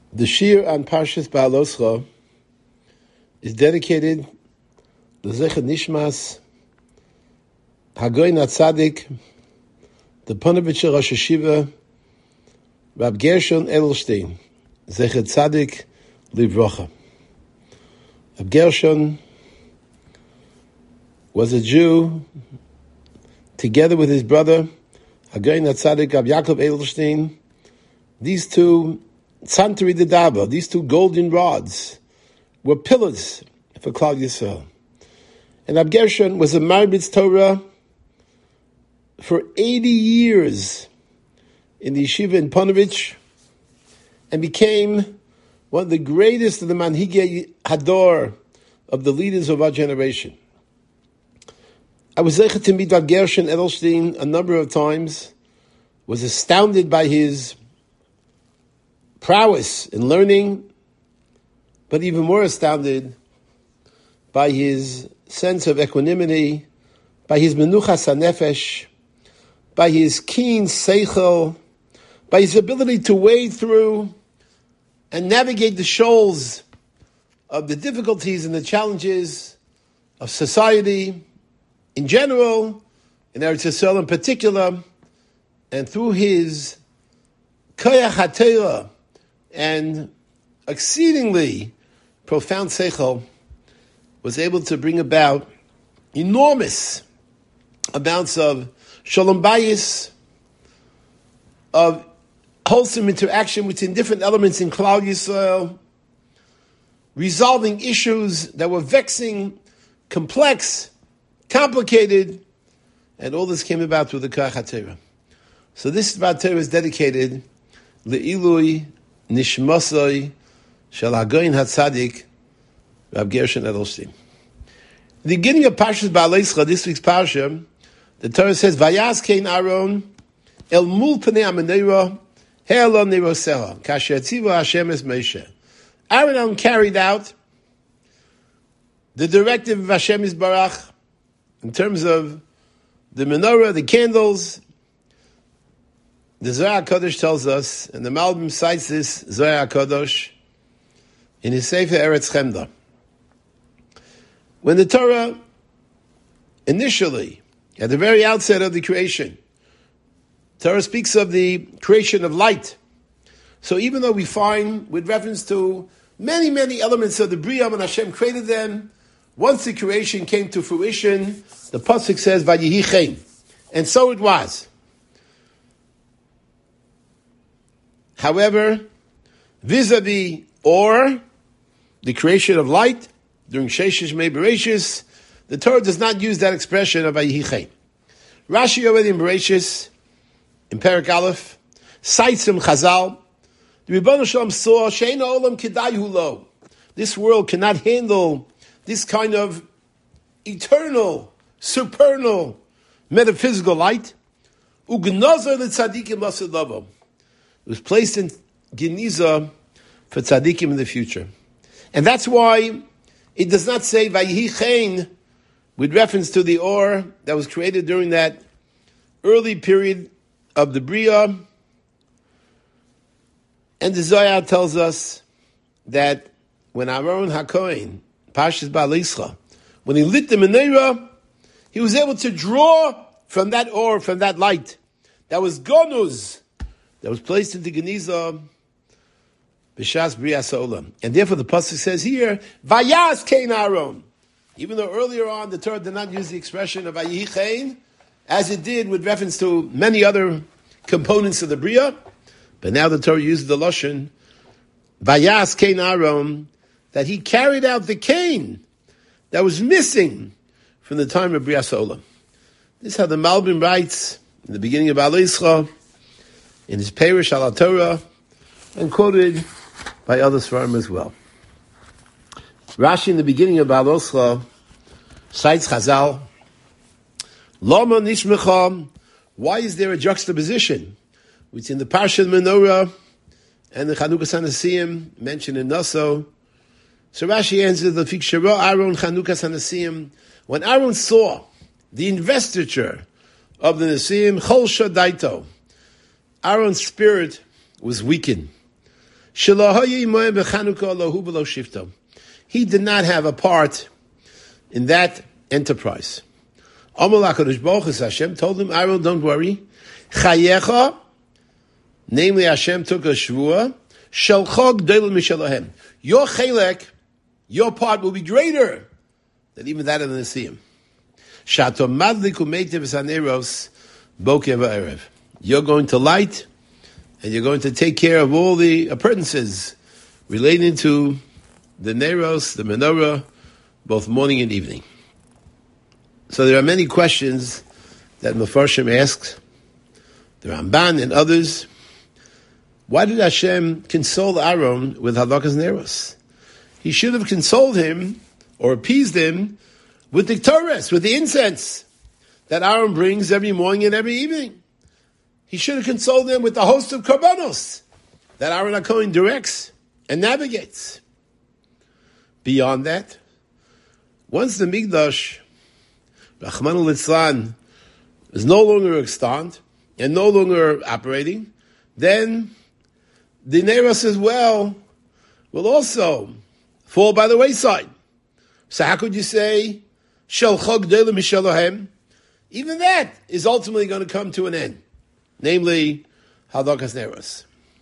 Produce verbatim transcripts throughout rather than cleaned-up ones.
The Shir on Parshas Ba'aloscha is dedicated to Zechad Nishmas Hagoyin HaTzadik, the Ponevezher Rosh Hashiva, Rab Gershon Edelstein, Zechad Tzadik Livrocha. Rab Gershon was a Jew, together with his brother, Hagoyin HaTzadik Rab Yaakov Edelstein. These two Tzantari Dedaba, these two golden rods, were pillars for Klal Yisrael. And Rab Gershon was a Marbitz Torah for eighty years in the yeshiva in Ponevezher, and became one of the greatest of the Manhigei Hador, of the leaders of our generation. I was zeichet to meet Rab Gershon Edelstein a number of times, was astounded by his prowess in learning, but even more astounded by his sense of equanimity, by his menuchas hanefesh, by his keen seichel, by his ability to wade through and navigate the shoals of the difficulties and the challenges of society in general, in Eretz Yisrael in particular, and through his koyach haTorah and exceedingly profound seichel, was able to bring about enormous amounts of shalom bayis, of wholesome interaction between different elements in Klal Yisrael, resolving issues that were vexing, complex, complicated, and all this came about through the koyach haTorah. So this Torah is dedicated le'ilui nishmasai shel Hagoyin HaTzadik Rab Gershon Edelstein. The beginning of Parshas Ba'aloscha, this week's parsha, the Torah says, "Vayas kein Aaron el mul pnei hamenorah he'elo neroseha kasher tziva Hashem es Moshe." Aaron carried out the directive of Hashem Yisbarach in terms of the menorah, the candles. The Zohar HaKadosh tells us, and the Malbim cites this Zohar HaKadosh in his Sefer Eretz Chemda. When the Torah initially, at the very outset of the creation, Torah speaks of the creation of light. So even though we find, with reference to many, many elements of the Bria, when Hashem created them, once the creation came to fruition, the Pasuk says, Vayihi Chen. And so it was. However, vis-a-vis or the creation of light during Sheshes Mei Bereshis, the Torah does not use that expression of Vayihi Chen. Rashi already in Bereshis, in Perek Aleph, cites him Chazal. The Rebbeinu Shalom saw She'ein ha'olam kedayu lo. This world cannot handle this kind of eternal, supernal, metaphysical light. Ugnazar l'tzadikim l'asadavam. It was placed in Geniza for tzaddikim in the future. And that's why it does not say Vayihi Chen with reference to the Or that was created during that early period of the Bria. And the Zohar tells us that when Aaron HaKohen, Parshas Ba'aloscha, when he lit the menorah, he was able to draw from that Or, from that light, that was Gonuz, that was placed into Geniza b'shas Brias Ha'olam. And therefore the pasuk says here, Vayas kein Aaron. Even though earlier on the Torah did not use the expression of Vayihi Chen, as it did with reference to many other components of the Bria, but now the Torah uses the Lashon, Vayas kein Aaron, that he carried out the Cain that was missing from the time of Brias Ha'olam. This is how the Malbim writes in the beginning of Ba'aloscha, in his Perush al Torah, and quoted by other Sfarim as well. Rashi in the beginning of Ba'aloscha cites Chazal, Lama nishmecha, why is there a juxtaposition between the Parsha of Menorah and the Chanukas HaNesiyim mentioned in Naso? So Rashi answers, the Fikshara Aaron Chanukas HaNesiyim, when Aaron saw the investiture of the Nesiyim, Chol Shadaito, Aaron's spirit was weakened. He did not have a part in that enterprise. Hashem told him, Aaron, don't worry. Chayecha, namely Hashem took a shvua, shalchog deil mishalahem. Your chelek, your part will be greater than even that of the Nesiim. Shato madlik umeitiv v'saneros bokev v'erev. You're going to light, and you're going to take care of all the appurtenances relating to the Neros, the menorah, both morning and evening. So there are many questions that Mefarshim asks, the Ramban and others. Why did Hashem console Aaron with Halakas Neros? He should have consoled him or appeased him with the Torah, with the incense that Aaron brings every morning and every evening. He should have consoled them with the host of Korbanos that Aaron HaKohen directs and navigates. Beyond that, once the Mikdash, Rachmana litzlan, is no longer extant and no longer operating, then the Neros as well will also fall by the wayside. So how could you say, Shel Chog Deila Mishalohem? Even that is ultimately going to come to an end. Namely, Halakas Neros.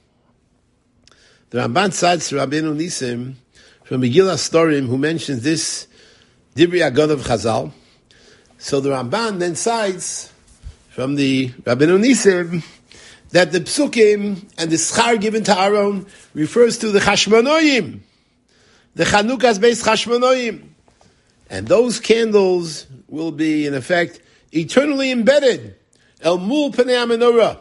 The Ramban cites Rabbeinu Nisim from Megillah Storim, who mentions this Dibri Agod of Chazal. So the Ramban then cites from the Rabbeinu Nisim that the psukim and the schar given to Aaron refers to the Chashmonoim, the Chanukas based Chashmonoim. And those candles will be, in effect, eternally embedded El Mul Panei HaMenorah.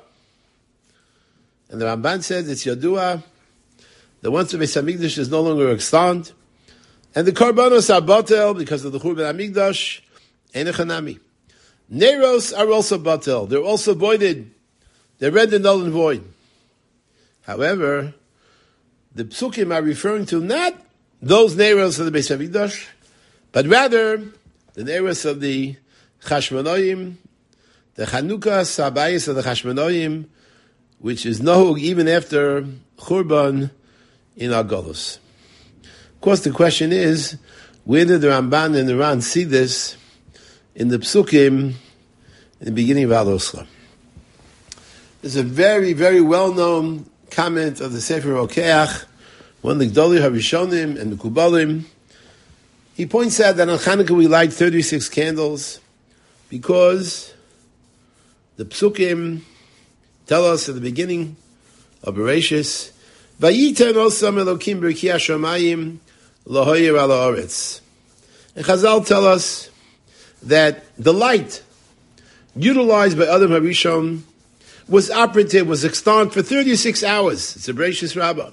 And the Ramban says it's Yadua that once the Beis HaMikdash is no longer extant, and the Korbanos are batel because of the Churban HaMikdash, and the Chanami. Neros are also batel. They're also voided. They're rendered null and void. However, the psukim are referring to not those Neros of the Beis HaMikdash, but rather the Neros of the Chashmonoim, the Chanukah Sabayis of the Chashmonoim, which is Nohug even after Churban in Agolus. Of course, the question is, where did the Ramban and the Ran see this in the Psukim in the beginning of Al-Osra? There's a very, very well-known comment of the Sefer Rokeach, one of the Gdoli HaRishonim and the Kubalim. He points out that on Hanukkah we light thirty-six candles because the Psukim tell us at the beginning of Bereshis, Vayitan osam Elokim b'rki hashamayim lahoyer ala haaretz. And Chazal tell us that the light utilized by Adam HaRishon was operative, was extant for thirty-six hours. It's a Bereshis Rabbah.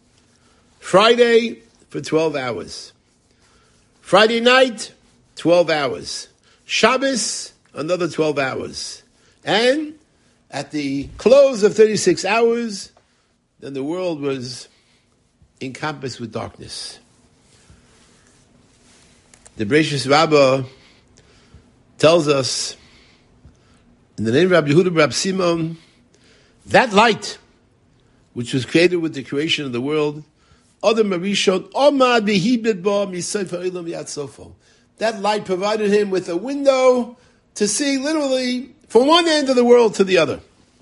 Friday for twelve hours. Friday night, twelve hours. Shabbos, another twelve hours. And at the close of thirty-six hours, then the world was encompassed with darkness. The Bereshis Rabbah tells us, in the name of Rabbi Yehuda Rabbi Simon, that light, which was created with the creation of the world, Adam HaRishon, Omad B'hibed Bo Misofa Ilam Yad Sofo. That light provided him with a window to see literally from one end of the world to the other.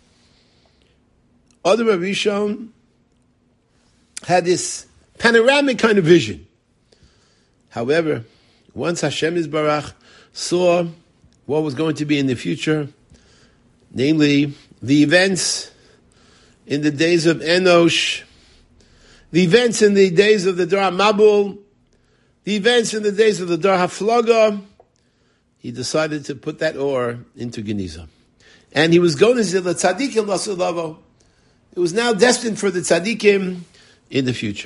Adam HaRishon had this panoramic kind of vision. However, once Hashem Yisbarach saw what was going to be in the future, namely the events in the days of Enosh, the events in the days of the Dor HaMabul, the events in the days of the Dor HaFlaga, he decided to put that ore into Geniza. And he was going to the tzaddikim l'sulavo. It was now destined for the tzaddikim in the future.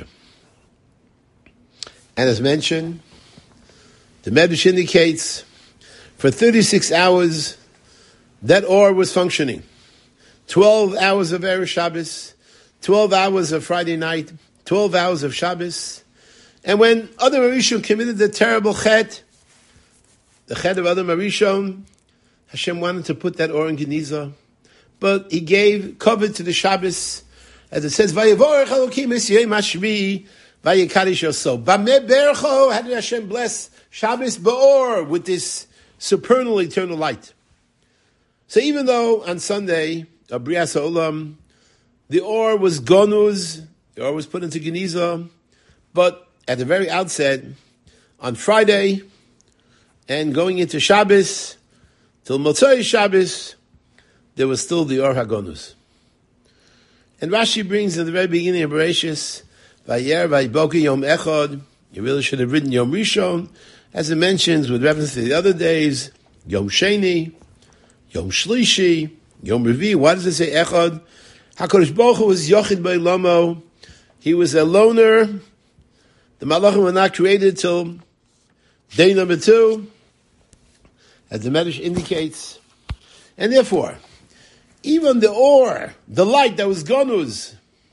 And as mentioned, the Medrash indicates for thirty-six hours that ore was functioning. twelve hours of Erev Shabbos, twelve hours of Friday night, twelve hours of Shabbos. And when Adam HaRishon committed the terrible chet, the chet of Adam HaRishon, Hashem wanted to put that ore in Geniza, but he gave cover to the Shabbos, As it says, Vayevorech Elokim es yom hashvi vayekadish yoso. Bameh bercho, how did Hashem bless Shabbos Ba'or with this supernal eternal light? So even though on Sunday, of Brias HaOlam, the Or was Gonuz, the Or was put into Geniza, but at the very outset, on Friday, and going into Shabbos, till Motzei Shabbos, there was still the Or HaGonuz. And Rashi brings in the very beginning of Bereshis, Vayer Vayiboki Yom Echad, you really should have written Yom Rishon, as it mentions with reference to the other days, Yom Sheni, Yom Shlishi, Yom Revi. Why does it say Echad? HaKadosh Baruch Hu was Yochid B'Olamah. He was a loner. The Malachim were not created till day number two, as the Medrash indicates. And therefore, even the Or, the light that was Gonuz,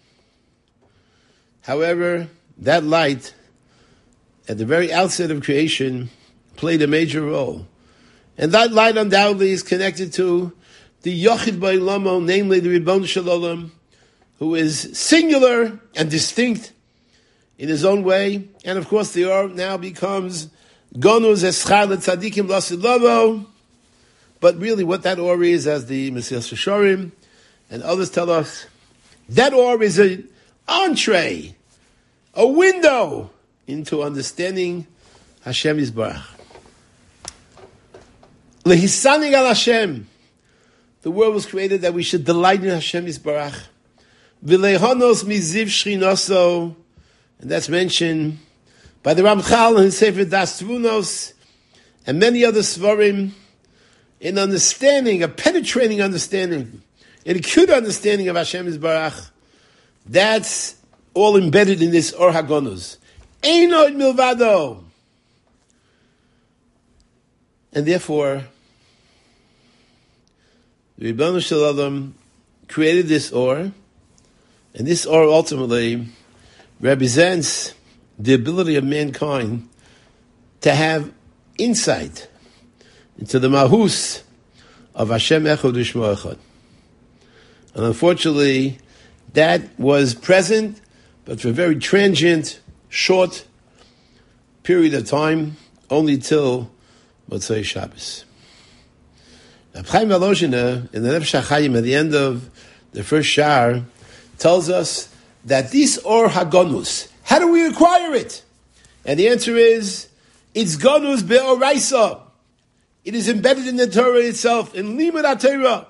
however, that light, at the very outset of creation, played a major role. And that light undoubtedly is connected to the Yochid B'Olamah, namely the Ribbon Shalom, who is singular and distinct in his own way. And of course, the Or now becomes Gonuz Eschar L'Tzadikim Lasid Lavo. But really what that Or is, as the Mesilas Yesharim and others tell us, that Or is an entree, a window into understanding Hashem Yisbarach. Lehisanig al Hashem. The world was created that we should delight in Hashem Yisbarach. V'leihonos miziv shchinoso. And that's mentioned by the Ramchal in his Sefer Das Tvunos and many other Svarim, in understanding, a penetrating understanding, an acute understanding of Hashem Yisbarach. That's all embedded in this Or HaGonuz. Eino milvado. And therefore, the Ribbon Shalom created this Or, and this Or ultimately represents the ability of mankind to have insight into the Mahus of Hashem Echad U'Shmo Echad. And unfortunately, that was present, but for a very transient, short period of time, only till Motzei Shabbos. Reb Chaim Volozhiner, in the Nefesh HaChaim, at the end of the first Shar, tells us that this Or HaGonus, how do we acquire it? And the answer is, it's Gonus Be'oraisa. It is embedded in the Torah itself, in Limud HaTorah,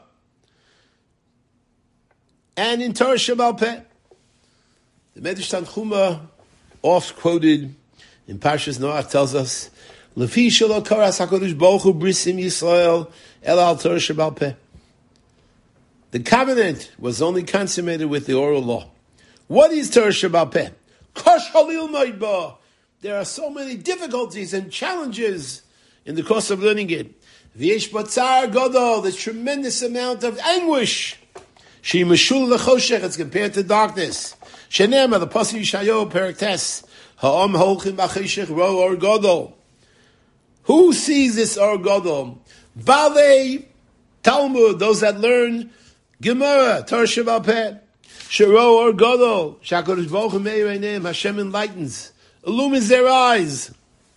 and in Torah Sheba'al Peh. The Medrash Tanchuma, oft quoted in Parshas Noach, tells us, Lefi shelo karas HaKadosh Baruch Hu brisim Yisrael el al Torah Sheba'al Peh. The covenant was only consummated with the oral law. What is Torah Sheba'al Peh? Kosh halil ma'idba. There are so many difficulties and challenges in the course of learning it. V'yesh batzar gadol, the tremendous amount of anguish. She meshul lechoshech, it's compared to darkness. Shenema, the pasuk Yeshayahu, Perek Tes, ha'am holchim b'choshech ro or gadol. Who sees this or gadol? Balei Talmud, those that learn Gemara, Torah Sheba'al Peh. Shero or gadol, Shakadosh Baruch Hu meir eineim, Hashem enlightens, illumines their eyes.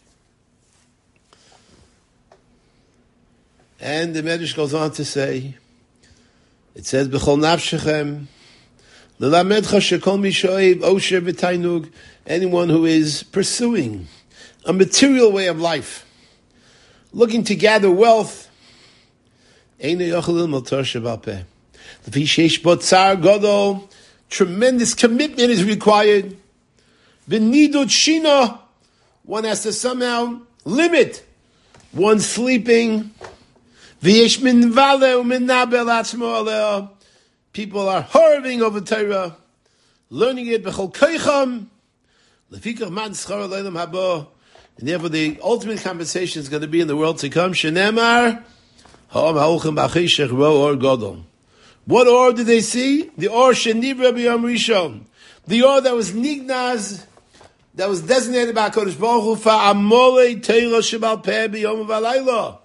And the Medrash goes on to say, it says, B'chol nafshechem, l'lamedcha shekol mi sho'ev osher v'tainug, anyone who is pursuing a material way of life, looking to gather wealth, eino yochel ilmod Torah Sheba'al Peh. L'fi sheish bo tsar gadol, tremendous commitment is required. V'nidut shina, one has to somehow limit one's sleeping. V'yesh min vale u'minabel atzmo aleh. People are hurrying over Torah, learning it b'chol koicham. Lefikach man schar leilam haba. And therefore the ultimate compensation is going to be in the world to come. Shenemar ha'am ha'olchem b'achishech ro or gadol. What or did they see? The or shenivra b'yom rishon. The or that was nignaz, that was designated by HaKadosh Baruch Hu for amolei Torah Sheba'al Peh b'yom v'alayla.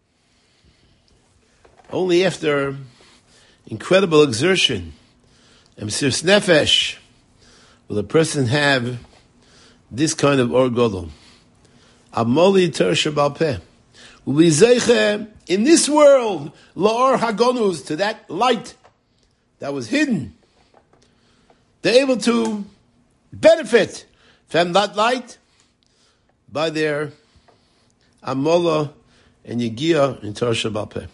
Only after incredible exertion And Mesiras Nefesh, will a person have this kind of Or Gadol? Amoli Torah Shebal Peh. Will be zeiche in this world, La'or Hagonus, to that light that was hidden. They're able to benefit from that light by their Amola and Yegia in Torah Shebal Peh.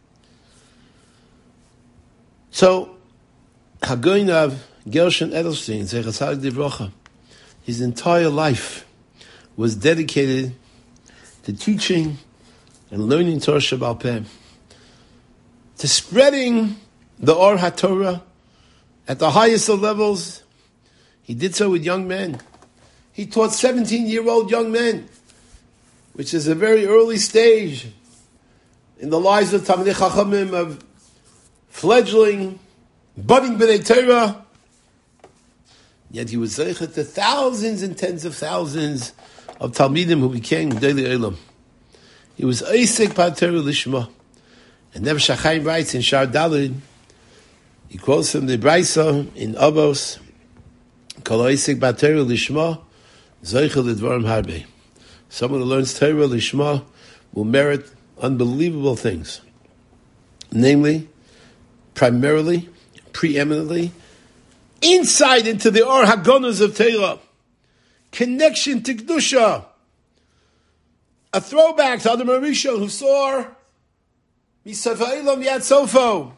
So, Hagoynav Gershon Edelstein, Zecher Tzadik Livrocha, his entire life was dedicated to teaching and learning Torah Shebal Peh, to spreading the Or HaTorah at the highest of levels. He did so with young men. He taught seventeen-year-old young men, which is a very early stage in the lives of Talmidei Chachamim, of fledgling, budding B'nai Torah. Yet he was zeichet to thousands and tens of thousands of Talmidim who became Gedolei Olam. He was Eisek B'Torah Lishma. And Nefesh HaChaim writes in Shar Daled, he quotes from the Brisa in Avos, Kol Eisek B'Torah Lishma, Zeichel L'Dvarim Harbe. Someone who learns Torah Lishma will merit unbelievable things. Namely, primarily, preeminently, insight into the Or HaGonus of Torah, connection to Kedusha, a throwback to Adam HaRishon who saw Misafa Elam Yad Sofo,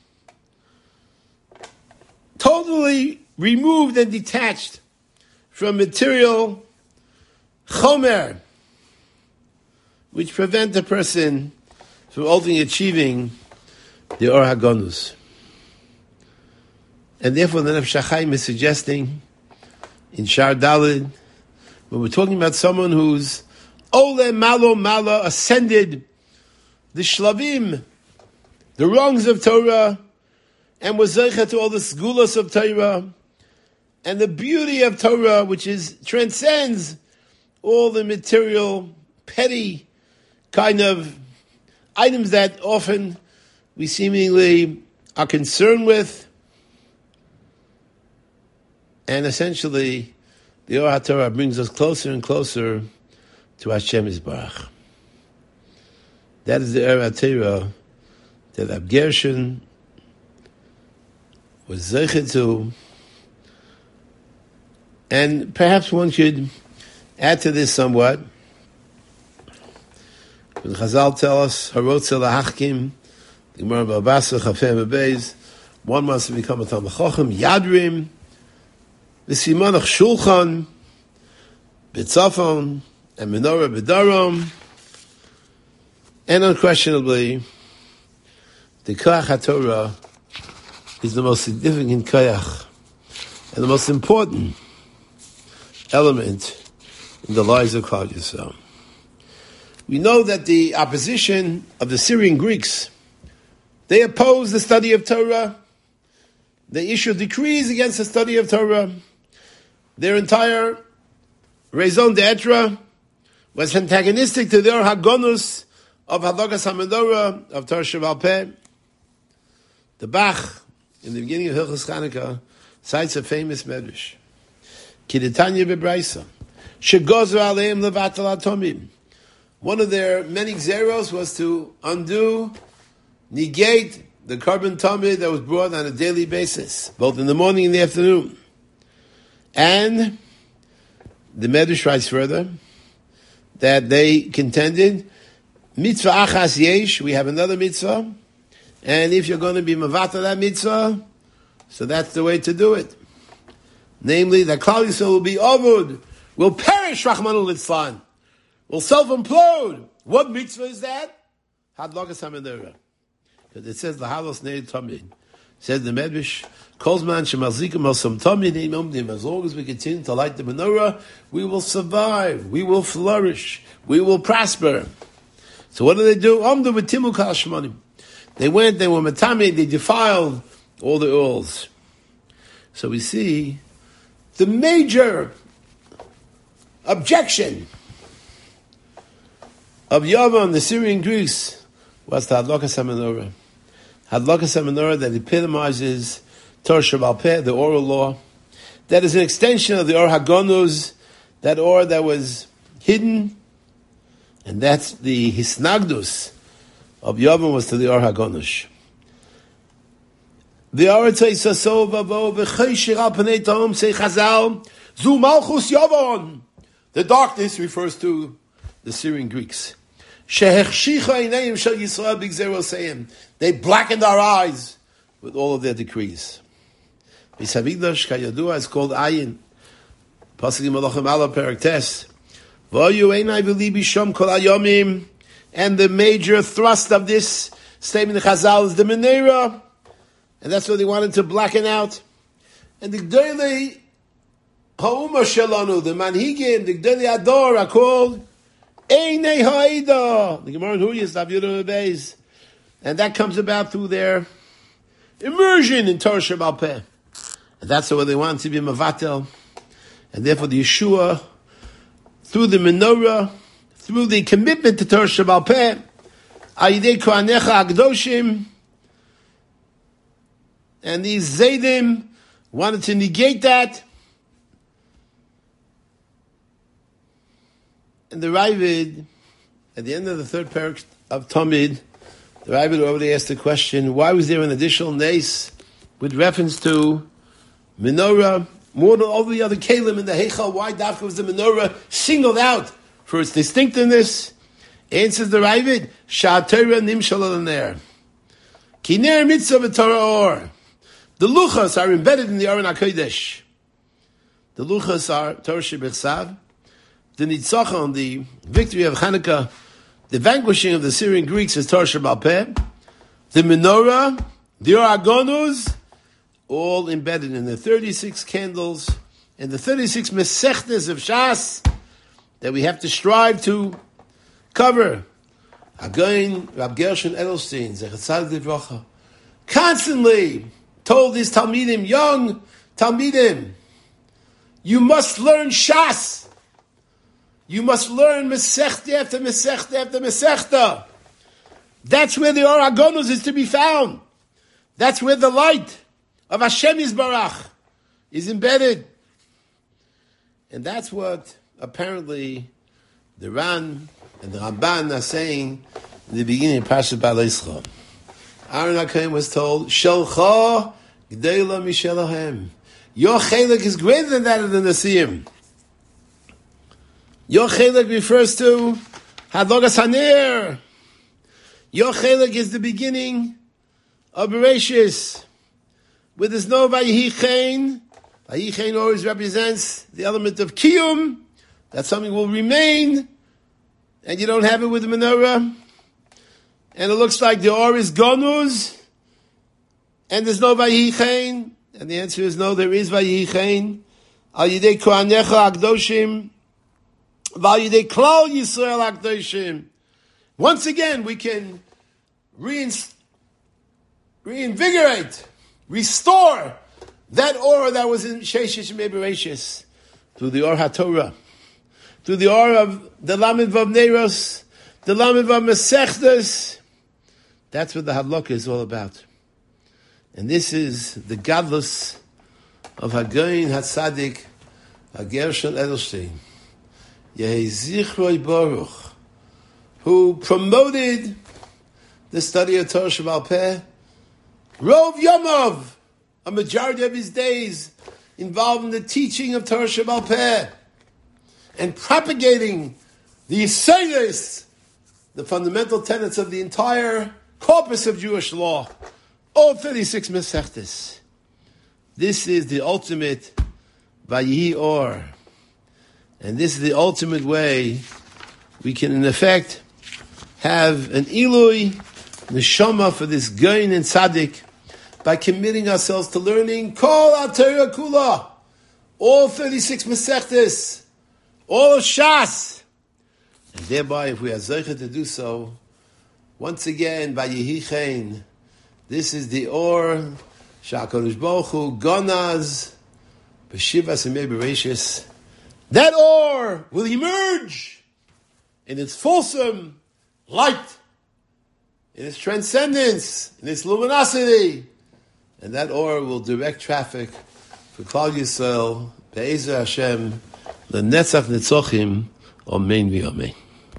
totally removed and detached from material chomer, which prevent a person from ultimately achieving the Or HaGonus. And therefore the Nefesh HaChaim is suggesting in Shar Daled, when we're talking about someone who's Ole Malo Mala, ascended the Shlavim, the rungs of Torah, and was zeicha to all the segulas of Torah, and the beauty of Torah, which is transcends all the material, petty kind of items that often we seemingly are concerned with. And essentially, the Or HaTorah brings us closer and closer to Hashem Yisbarach. That is the Or HaTorah that Rab Gershon was zeichet to. And perhaps one should add to this somewhat. When Chazal tell us, Harotze lahachkim, the Gemara B'Abasa, Chafem Bebeis, one wants to become a Talmid Chacham, Yadrim, V'simanach Shulchan, B'tzafon, and Menorah B'darom, and unquestionably, the Koach HaTorah is the most significant Koach and the most important element in the lives of Klal Yisrael. We know that the opposition of the Syrian Greeks, they opposed the study of Torah. They issued decrees against the study of Torah. Their entire raison d'etre was antagonistic to their Hagonus of Halakas HaMenorah, of Torah Shebal Peh. The Bach, in the beginning of Hilchos Chanukah, cites a famous medrash. Kidetanya bebraisa, shegozer aleim levatal atomim. One of their many xeros was to undo, negate the carbon tummy that was brought on a daily basis, both in the morning and the afternoon. And the Medrash writes further that they contended, mitzvah achas yesh, we have another mitzvah, and if you're going to be mavata that mitzvah, so that's the way to do it. Namely, that Klal Yisrael will be avud, will perish, Rachmana litzlan, will self-implode. What mitzvah is that? Hadlakas HaMenorah. Because it says, Lahalos Neid Tamid. Says the Medrash, Kolzman Shemazikim Osam Tamid Imomdim. As long as we continue to light the menorah, we will survive, we will flourish, we will prosper. So what do they do? Omdu B'timu Kal Shmonim. They went, they were matami, they defiled all the oils. So we see the major objection of Yavan, the Syrian Greeks, was the Hadlakas HaMenorah. Hadlakas HaMenorah that epitomizes Torah Sheba'al Peh, the oral law. That is an extension of the Or HaGonuz, that or that was hidden, and that's the Hisnagdus of Yavon was to the Or HaGonuz. The Aratzei Saso Vavo V'Chayshir Al Panei Tahom say Chazal Zu Malchus Yavon. The darkness refers to the Syrian Greeks. Shehechshicha Einayim Shel Yisrael B'Gzero Seim. They blackened our eyes with all of their decrees. Mishavigdash Kayadua is called Ayin. Pasuk Malachim Ala Perak Tes. V'Oyu Einay V'Libi Shom Kol Hayomim. And the major thrust of this statement of Chazal is the Menorah. And that's what they wanted to blacken out. And the Gdolei Ha'uma Shelanu, the Manhigim, the Gdolei Ador are called Einei Ha'ida. The Gemara in Huyas, Daf Yud Beis. And that comes about through their immersion in Torah Sheba'al Peh. And that's what they want to be Mavatel. And therefore the Yeshua, through the Menorah, through the commitment to Torah Sheba'al Peh, Ayidei Kohanecha Agdoshim, and these Zaydim wanted to negate that. And the Ravid, at the end of the third parak of Tamid, the Ravid already asked the question, why was there an additional nace with reference to Menorah, more than all the other Kalim in the Heichal? Why Dafka was the Menorah singled out for its distinctiveness? Answers the Ravid, Sha'atera nimshal al-ner. Kiner mitzvah v'torah or. The luchas are embedded in the Aron HaKodesh. The luchas are Torah Shebechsav, the Nitzachon, the victory of Hanukkah, the vanquishing of the Syrian Greeks is Torah Sheba'al Peh, the Menorah, the Or HaGonuz, all embedded in the thirty-six candles and the thirty-six Mesechtes of Shas that we have to strive to cover. Again, Rab Gershon Edelstein, Zechat Tzaddik Livracha, constantly told his Talmidim, young Talmidim, you must learn Shas. You must learn Mesechta after Mesechta after Mesechta. That's where the Or HaGonuz is to be found. That's where the light of Hashem Yisbarach is embedded. And that's what apparently the Ran and the Ramban are saying in the beginning of Parashat Ba'alei Yisro. Aaron HaKohen was told, Shelcha Gdeila Mishelahem. Your chelek is greater than that of the Nasiim. Your chelek refers to Hadlogas Hanir. Your chelek is the beginning of Bereshis. Where there's no Vayihi Chen. Vayihi Chen always represents the element of Kiyum. That something will remain. And you don't have it with the Menorah. And it looks like the Or is Gonuz, and there's no Vayihi Chen. And the answer is no, there is Vayihi Chen. Al Yidei Kohanecha Akdoshim, Val Yidei Klal Yisrael Akdoshim. Once again, we can reinst- reinvigorate, restore that Or that was in Sheshish Mebereshis through the Or HaTorah, through the Or of the Lamed Vav Neiros, the Lamed Vav Mesechtes. That's what the Hadlok is all about. And this is the godless of Hagoyin HaTzadik, HaGershon Edelstein, Yehi Zichroi Baruch, who promoted the study of Torah Sheba'al Peh, Rov Yomov, a majority of his days involved in the teaching of Torah Sheba'al Peh, and propagating the Yisayis, the fundamental tenets of the entire corpus of Jewish law, all thirty-six Mesechtes. This is the ultimate Vayihi Or. And this is the ultimate way we can, in effect, have an Ilui, Neshama for this Goyin and Tzaddik by committing ourselves to learning Kol HaTorah Kula, all thirty-six Mesechtes, all of Shas. And thereby, if we are Zeicha to do so, once again, Vayihi Chen, this is the Or, Sha'akadosh Baruch Hu, Gonaz, B'Shivas Yemei Bereshis. That Or will emerge in its fulsome light, in its transcendence, in its luminosity. and that or will direct traffic for Klal Yisrael, Be'ezer Hashem, L'netzach Nitzochim, Amen v'Amen.